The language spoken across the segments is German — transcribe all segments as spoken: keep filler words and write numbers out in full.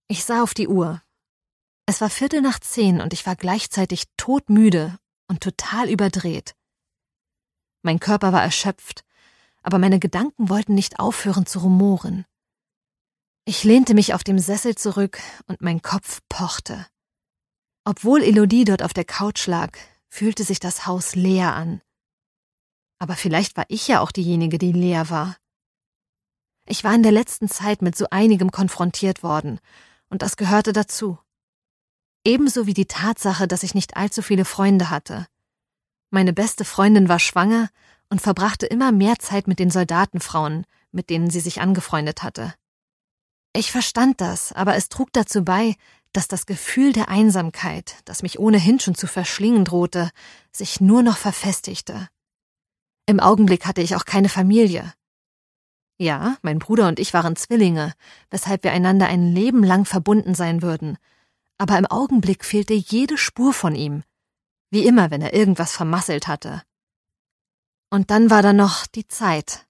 Ich sah auf die Uhr. Es war Viertel nach zehn und ich war gleichzeitig todmüde und total überdreht. Mein Körper war erschöpft, aber meine Gedanken wollten nicht aufhören zu rumoren. Ich lehnte mich auf dem Sessel zurück und mein Kopf pochte. Obwohl Elodie dort auf der Couch lag, fühlte sich das Haus leer an. Aber vielleicht war ich ja auch diejenige, die leer war. Ich war in der letzten Zeit mit so einigem konfrontiert worden, und das gehörte dazu. Ebenso wie die Tatsache, dass ich nicht allzu viele Freunde hatte. Meine beste Freundin war schwanger und verbrachte immer mehr Zeit mit den Soldatenfrauen, mit denen sie sich angefreundet hatte. Ich verstand das, aber es trug dazu bei, dass das Gefühl der Einsamkeit, das mich ohnehin schon zu verschlingen drohte, sich nur noch verfestigte. Im Augenblick hatte ich auch keine Familie. Ja, mein Bruder und ich waren Zwillinge, weshalb wir einander ein Leben lang verbunden sein würden, aber im Augenblick fehlte jede Spur von ihm, wie immer, wenn er irgendwas vermasselt hatte. Und dann war da noch die Zeit.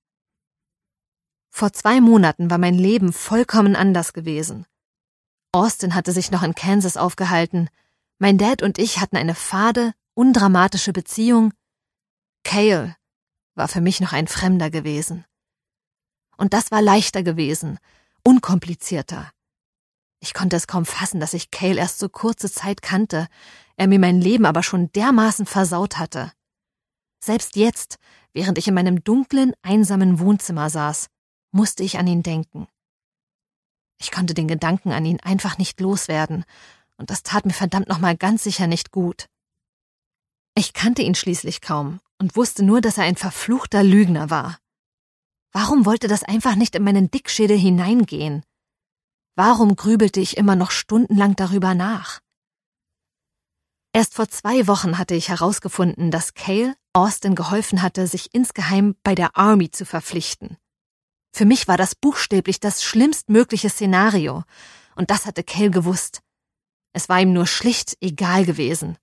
Vor zwei Monaten war mein Leben vollkommen anders gewesen. Austin hatte sich noch in Kansas aufgehalten, mein Dad und ich hatten eine fade, undramatische Beziehung. Cale war für mich noch ein Fremder gewesen. Und das war leichter gewesen, unkomplizierter. Ich konnte es kaum fassen, dass ich Cale erst so kurze Zeit kannte, er mir mein Leben aber schon dermaßen versaut hatte. Selbst jetzt, während ich in meinem dunklen, einsamen Wohnzimmer saß, musste ich an ihn denken. Ich konnte den Gedanken an ihn einfach nicht loswerden, und das tat mir verdammt nochmal ganz sicher nicht gut. Ich kannte ihn schließlich kaum und wusste nur, dass er ein verfluchter Lügner war. Warum wollte das einfach nicht in meinen Dickschädel hineingehen? Warum grübelte ich immer noch stundenlang darüber nach? Erst vor zwei Wochen hatte ich herausgefunden, dass Cale Austin geholfen hatte, sich insgeheim bei der Army zu verpflichten. Für mich war das buchstäblich das schlimmstmögliche Szenario, und das hatte Cale gewusst. Es war ihm nur schlicht egal gewesen.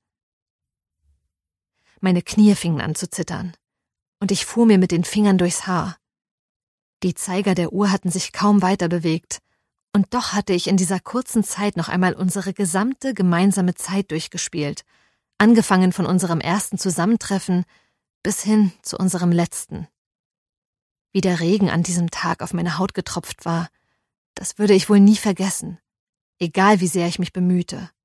Meine Knie fingen an zu zittern, und ich fuhr mir mit den Fingern durchs Haar. Die Zeiger der Uhr hatten sich kaum weiter bewegt, und doch hatte ich in dieser kurzen Zeit noch einmal unsere gesamte gemeinsame Zeit durchgespielt, angefangen von unserem ersten Zusammentreffen bis hin zu unserem letzten. Wie der Regen an diesem Tag auf meine Haut getropft war, das würde ich wohl nie vergessen, egal wie sehr ich mich bemühte.